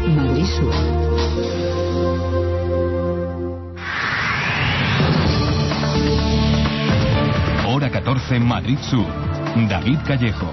Madrid Sur. Hora 14, Madrid Sur. David Callejo.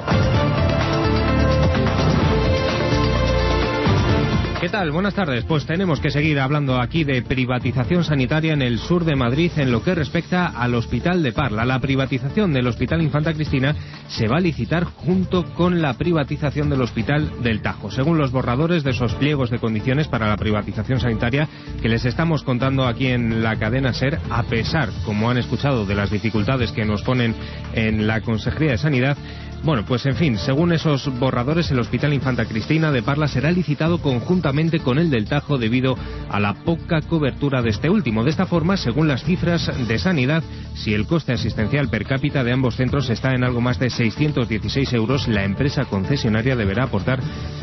¿Qué tal? Buenas tardes. Pues tenemos que seguir hablando aquí de privatización sanitaria en el sur de Madrid en lo que respecta al Hospital de Parla. La privatización del Hospital Infanta Cristina se va a licitar junto con la privatización del Hospital del Tajo. Según los borradores de esos pliegos de condiciones para la privatización sanitaria que les estamos contando aquí en la cadena SER, a pesar, como han escuchado, de las dificultades que nos ponen en la Consejería de Sanidad, bueno, pues en fin, según esos borradores, el Hospital Infanta Cristina de Parla será licitado conjuntamente con el del Tajo debido a la poca cobertura de este último. De esta forma, según las cifras de Sanidad, si el coste asistencial per cápita de ambos centros está en algo más de 616 euros, la empresa concesionaria deberá aportar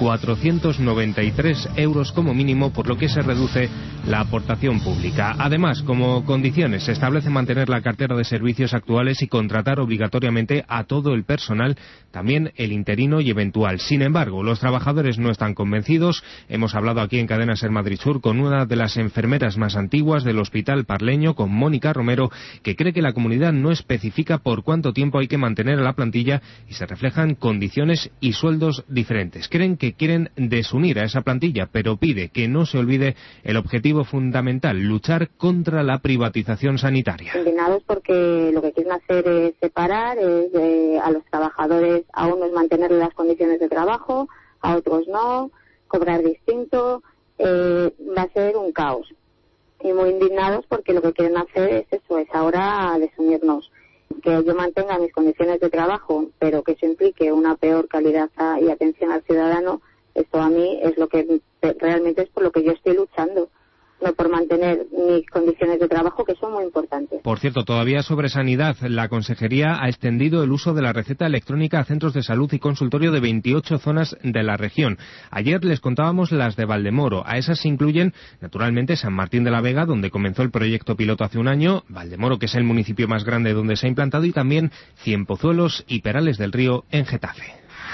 493 euros como mínimo, por lo que se reduce la aportación pública. Además, como condiciones, se establece mantener la cartera de servicios actuales y contratar obligatoriamente a todo el personal, también el interino y eventual. Sin embargo, los trabajadores no están convencidos. Hemos hablado aquí en Cadena SER Madrid Sur con una de las enfermeras más antiguas del hospital parleño, con Mónica Romero, que cree que la comunidad no especifica por cuánto tiempo hay que mantener a la plantilla y se reflejan condiciones y sueldos diferentes. Creen que quieren desunir a esa plantilla, pero pide que no se olvide el objetivo fundamental: luchar contra la privatización sanitaria. Indignados porque lo que quieren hacer es separar a los trabajadores, a unos mantenerles las condiciones de trabajo, a otros no, cobrar distinto, va a ser un caos. Y muy indignados porque lo que quieren hacer es eso, es ahora desunirnos. Que yo mantenga mis condiciones de trabajo, pero que eso implique una peor calidad y atención al ciudadano, esto a mí es lo que realmente es por lo que yo estoy luchando. No por mantener mis condiciones de trabajo, que son muy importantes. Por cierto, todavía sobre sanidad, la Consejería ha extendido el uso de la receta electrónica a centros de salud y consultorio de 28 zonas de la región. Ayer les contábamos las de Valdemoro. A esas se incluyen, naturalmente, San Martín de la Vega, donde comenzó el proyecto piloto hace un año, Valdemoro, que es el municipio más grande donde se ha implantado, y también Cienpozuelos y Perales del Río en Getafe.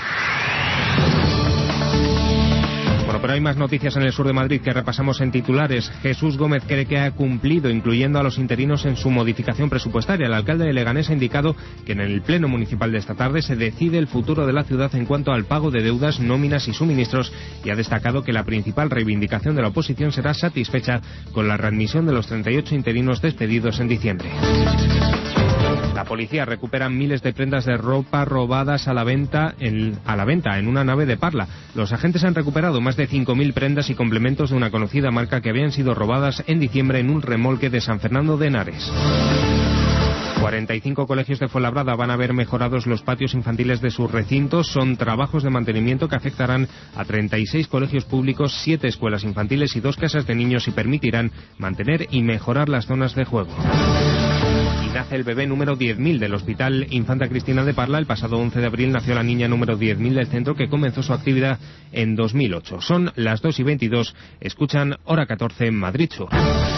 Pero hay más noticias en el sur de Madrid que repasamos en titulares. Jesús Gómez cree que ha cumplido, incluyendo a los interinos en su modificación presupuestaria. El alcalde de Leganés ha indicado que en el pleno municipal de esta tarde se decide el futuro de la ciudad en cuanto al pago de deudas, nóminas y suministros, y ha destacado que la principal reivindicación de la oposición será satisfecha con la readmisión de los 38 interinos despedidos en diciembre. La policía recupera miles de prendas de ropa robadas a la venta en una nave de Parla. Los agentes han recuperado más de 5.000 prendas y complementos de una conocida marca que habían sido robadas en diciembre en un remolque de San Fernando de Henares. 45 colegios de Fuenlabrada van a ver mejorados los patios infantiles de sus recintos. Son trabajos de mantenimiento que afectarán a 36 colegios públicos, 7 escuelas infantiles y 2 casas de niños, y permitirán mantener y mejorar las zonas de juego. Nace el bebé número 10.000 del Hospital Infanta Cristina de Parla. El pasado 11 de abril nació la niña número 10.000 del centro, que comenzó su actividad en 2008. Son las 2:22. Escuchan Hora 14 en Madrid Sur.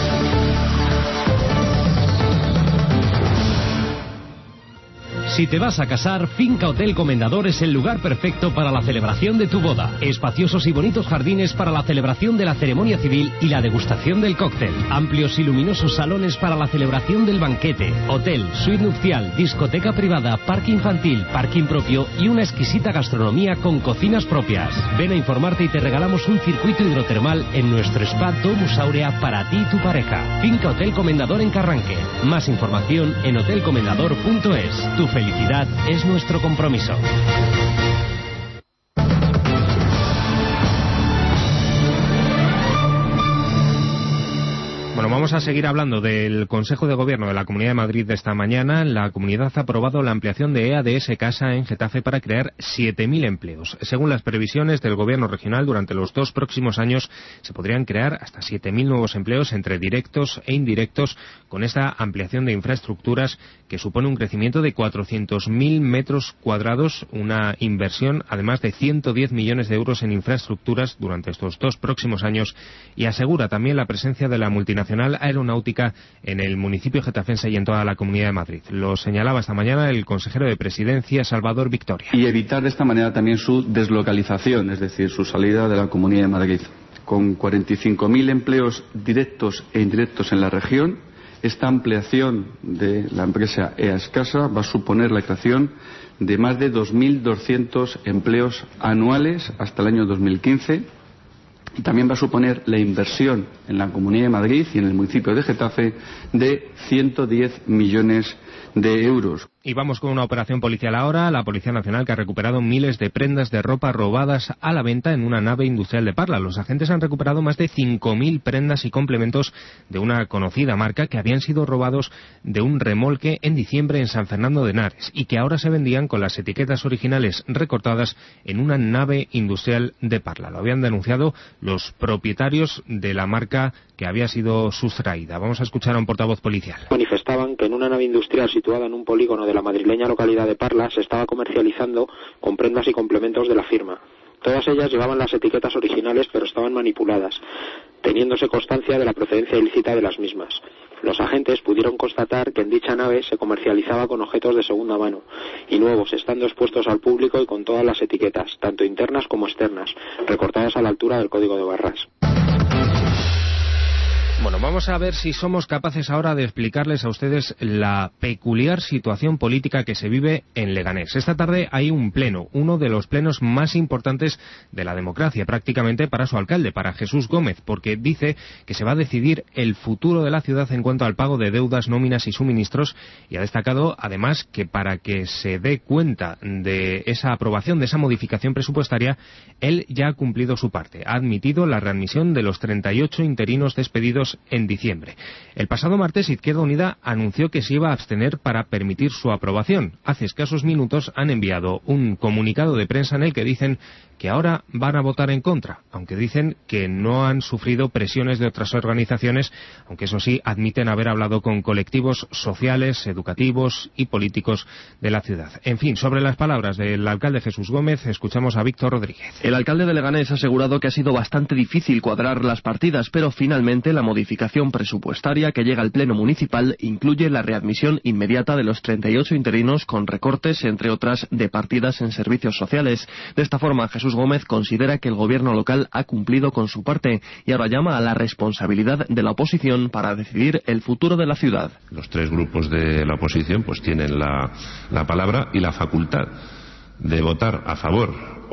Si te vas a casar, Finca Hotel Comendador es el lugar perfecto para la celebración de tu boda. Espaciosos y bonitos jardines para la celebración de la ceremonia civil y la degustación del cóctel. Amplios y luminosos salones para la celebración del banquete. Hotel, suite nupcial, discoteca privada, parque infantil, parking propio y una exquisita gastronomía con cocinas propias. Ven a informarte y te regalamos un circuito hidrotermal en nuestro spa Domus Aurea para ti y tu pareja. Finca Hotel Comendador en Carranque. Más información en hotelcomendador.es. Tu felicidad es nuestro compromiso. Bueno, vamos a seguir hablando del Consejo de Gobierno de la Comunidad de Madrid de esta mañana. La comunidad ha aprobado la ampliación de EADS Casa en Getafe para crear 7.000 empleos. Según las previsiones del Gobierno regional, durante los 2 próximos años se podrían crear hasta 7.000 nuevos empleos entre directos e indirectos, con esta ampliación de infraestructuras que supone un crecimiento de 400.000 metros cuadrados, una inversión además de 110 millones de euros en infraestructuras durante estos 2 próximos años, y asegura también la presencia de la multinacional aeronáutica en el municipio getafense y en toda la Comunidad de Madrid. Lo señalaba esta mañana el consejero de Presidencia, Salvador Victoria. Y evitar de esta manera también su deslocalización, es decir, su salida de la Comunidad de Madrid. con 45.000 empleos directos e indirectos en la región. Esta ampliación de la empresa Eascasa va a suponer la creación de más de 2.200 empleos anuales hasta el año 2015. Y también va a suponer la inversión en la Comunidad de Madrid y en el municipio de Getafe de 110 millones de euros. Y vamos con una operación policial ahora. La Policía Nacional, que ha recuperado miles de prendas de ropa robadas a la venta en una nave industrial de Parla. Los agentes han recuperado más de 5.000 prendas y complementos de una conocida marca que habían sido robados de un remolque en diciembre en San Fernando de Henares y que ahora se vendían con las etiquetas originales recortadas en una nave industrial de Parla. Lo habían denunciado los propietarios de la marca que había sido sustraída. Vamos a escuchar a un portavoz policial. Manifestaban que en una nave industrial situada en un polígono de la madrileña localidad de Parla se estaba comercializando con prendas y complementos de la firma. Todas ellas llevaban las etiquetas originales, pero estaban manipuladas, teniéndose constancia de la procedencia ilícita de las mismas. Los agentes pudieron constatar que en dicha nave se comercializaba con objetos de segunda mano y nuevos, estando expuestos al público y con todas las etiquetas, tanto internas como externas, recortadas a la altura del código de barras. Bueno, vamos a ver si somos capaces ahora de explicarles a ustedes la peculiar situación política que se vive en Leganés. Esta tarde hay un pleno, uno de los plenos más importantes de la democracia, prácticamente para su alcalde, para Jesús Gómez, porque dice que se va a decidir el futuro de la ciudad en cuanto al pago de deudas, nóminas y suministros, y ha destacado además que para que se dé cuenta de esa aprobación, de esa modificación presupuestaria, él ya ha cumplido su parte. Ha admitido la readmisión de los 38 interinos despedidos en diciembre. El pasado martes Izquierda Unida anunció que se iba a abstener para permitir su aprobación. Hace escasos minutos han enviado un comunicado de prensa en el que dicen que ahora van a votar en contra, aunque dicen que no han sufrido presiones de otras organizaciones, aunque eso sí admiten haber hablado con colectivos sociales, educativos y políticos de la ciudad. En fin, sobre las palabras del alcalde Jesús Gómez, escuchamos a Víctor Rodríguez. El alcalde de Leganés ha asegurado que ha sido bastante difícil cuadrar las partidas, pero finalmente la modificación presupuestaria que llega al Pleno Municipal incluye la readmisión inmediata de los 38 interinos con recortes, entre otras, de partidas en servicios sociales. De esta forma, Jesús Gómez considera que el gobierno local ha cumplido con su parte y ahora llama a la responsabilidad de la oposición para decidir el futuro de la ciudad. Los tres grupos de la oposición pues tienen la palabra y la facultad de votar a favor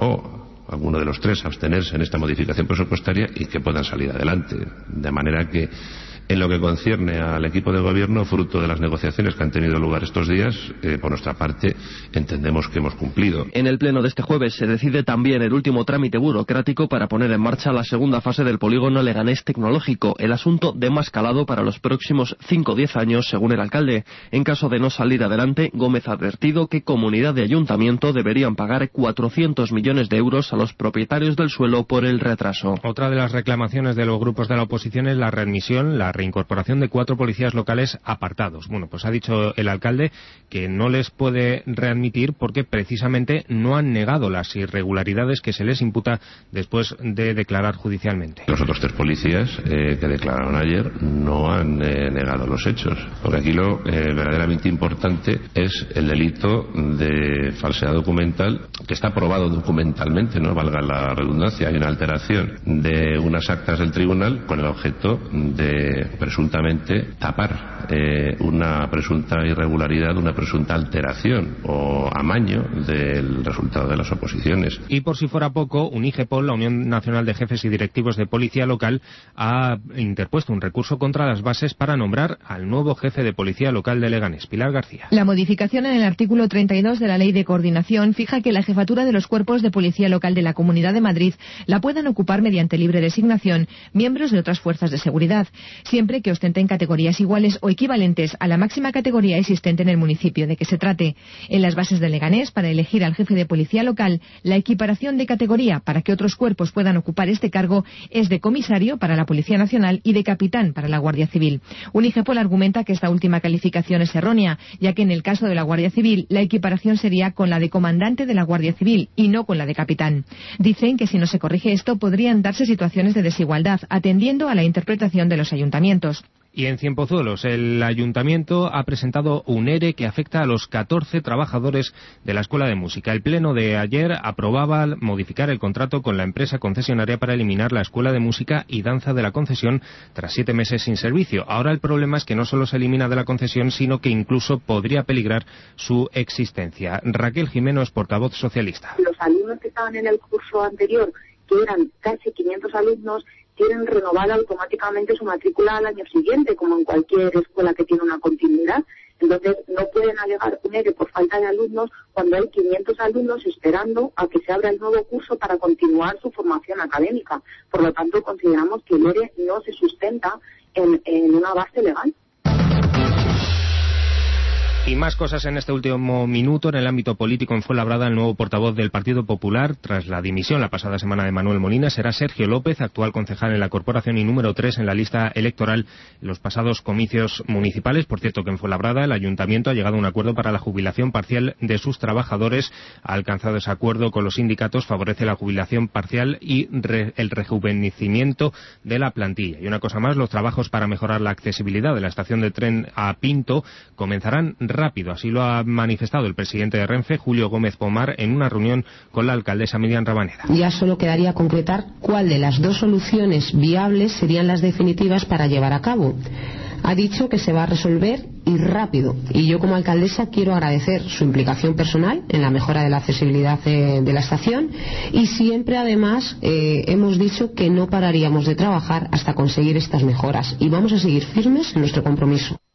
o alguno de los tres abstenerse en esta modificación presupuestaria y que puedan salir adelante. De manera que, en lo que concierne al equipo de gobierno, fruto de las negociaciones que han tenido lugar estos días, por nuestra parte entendemos que hemos cumplido. En el pleno de este jueves se decide también el último trámite burocrático para poner en marcha la segunda fase del polígono Leganés Tecnológico, el asunto de más calado para los próximos 5 o 10 años, según el alcalde. En caso de no salir adelante, Gómez ha advertido que comunidad de ayuntamiento deberían pagar 400 millones de euros a los propietarios del suelo por el retraso. Otra de las reclamaciones de los grupos de la oposición es la readmisión, la reincorporación de 4 policías locales apartados. Bueno, pues ha dicho el alcalde que no les puede readmitir porque precisamente no han negado las irregularidades que se les imputa después de declarar judicialmente. Los otros 3 policías que declararon ayer no han negado los hechos, porque aquí lo verdaderamente importante es el delito de falsedad documental, que está probado documentalmente, no valga la redundancia. Hay una alteración de unas actas del tribunal con el objeto de presuntamente tapar una presunta irregularidad, una presunta alteración o amaño del resultado de las oposiciones. Y por si fuera poco, UNIGEPOL, la Unión Nacional de Jefes y Directivos de Policía Local, ha interpuesto un recurso contra las bases para nombrar al nuevo jefe de Policía Local de Leganés, Pilar García. La modificación en el artículo 32 de la Ley de Coordinación fija que la jefatura de los cuerpos de Policía Local de la Comunidad de Madrid la puedan ocupar mediante libre designación miembros de otras fuerzas de seguridad, siempre que ostenten categorías iguales o equivalentes a la máxima categoría existente en el municipio de que se trate. En las bases de Leganés, para elegir al jefe de policía local, la equiparación de categoría para que otros cuerpos puedan ocupar este cargo es de comisario para la Policía Nacional y de capitán para la Guardia Civil. UNIGEPOL argumenta que esta última calificación es errónea, ya que en el caso de la Guardia Civil la equiparación sería con la de comandante de la Guardia Civil y no con la de capitán. Dicen que si no se corrige esto podrían darse situaciones de desigualdad, atendiendo a la interpretación de los ayuntamientos. Y en Cienpozuelos, el Ayuntamiento ha presentado un ERE que afecta a los 14 trabajadores de la Escuela de Música. El pleno de ayer aprobaba modificar el contrato con la empresa concesionaria para eliminar la Escuela de Música y Danza de la concesión tras 7 meses sin servicio. Ahora el problema es que no solo se elimina de la concesión, sino que incluso podría peligrar su existencia. Raquel Jimeno es portavoz socialista. Los alumnos que estaban en el curso anterior, que eran casi 500 alumnos, tienen renovada automáticamente su matrícula al año siguiente, como en cualquier escuela que tiene una continuidad. Entonces, no pueden alegar un ERE por falta de alumnos cuando hay 500 alumnos esperando a que se abra el nuevo curso para continuar su formación académica. Por lo tanto, consideramos que el ERE no se sustenta en una base legal. Y más cosas en este último minuto. En el ámbito político, en Fuenlabrada, el nuevo portavoz del Partido Popular, tras la dimisión la pasada semana de Manuel Molina, será Sergio López, actual concejal en la corporación y número 3 en la lista electoral en los pasados comicios municipales. Por cierto, que en Fuenlabrada el Ayuntamiento ha llegado a un acuerdo para la jubilación parcial de sus trabajadores. Ha alcanzado ese acuerdo con los sindicatos, favorece la jubilación parcial y el rejuvenecimiento de la plantilla. Y una cosa más, los trabajos para mejorar la accesibilidad de la estación de tren a Pinto comenzarán rápido. Así lo ha manifestado el presidente de Renfe, Julio Gómez Pomar, en una reunión con la alcaldesa Miriam Rabaneda. Ya solo quedaría concretar cuál de las dos soluciones viables serían las definitivas para llevar a cabo. Ha dicho que se va a resolver y rápido. Y yo como alcaldesa quiero agradecer su implicación personal en la mejora de la accesibilidad de la estación, y siempre además hemos dicho que no pararíamos de trabajar hasta conseguir estas mejoras y vamos a seguir firmes en nuestro compromiso.